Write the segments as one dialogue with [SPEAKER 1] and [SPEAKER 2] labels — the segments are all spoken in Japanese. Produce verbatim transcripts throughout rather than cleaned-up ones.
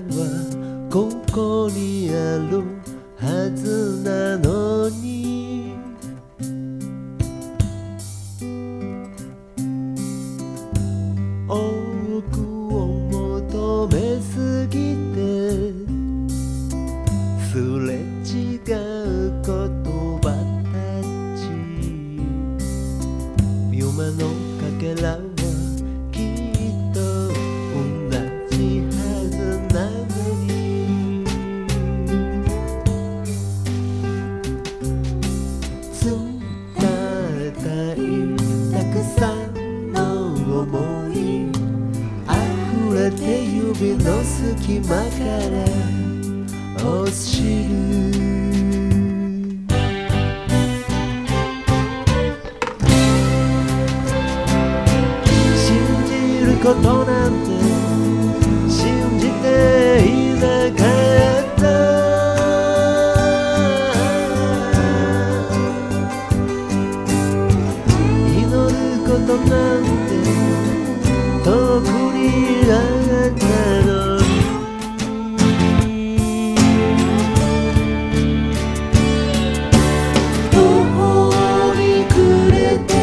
[SPEAKER 1] はここにあるはずなのに多くを求めすぎてすれ違う言葉たち夢のかけらはきっと同じはずなのに伝えたいたくさんの想い溢れて指の隙間から落ちることなんて信じていなかった祈ることなんて遠くにあったのに途方に暮れて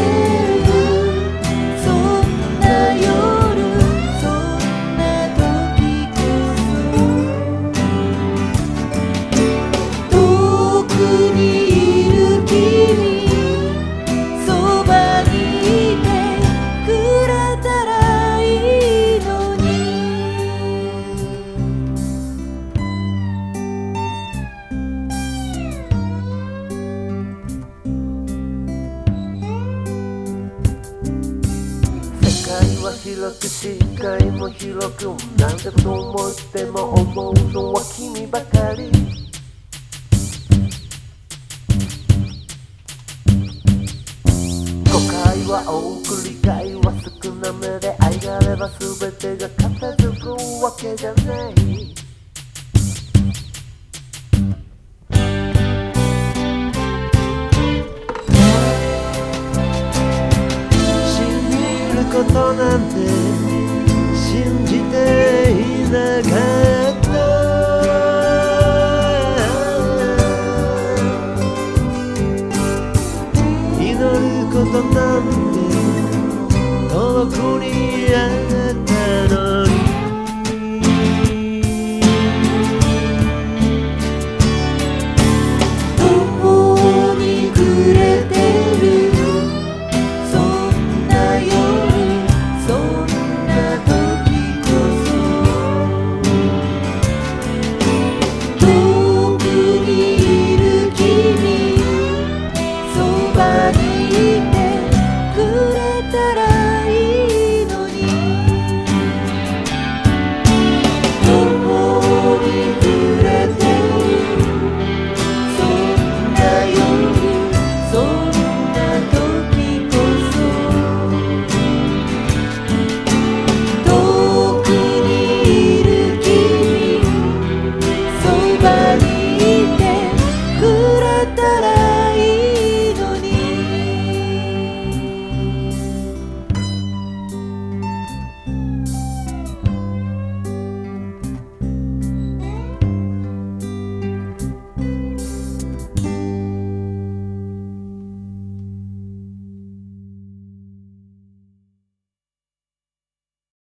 [SPEAKER 1] 広く視界も広く何でも思っても思うのは君ばかり誤解は多く理解は少なめで愛があれば全てが片付くわけじゃない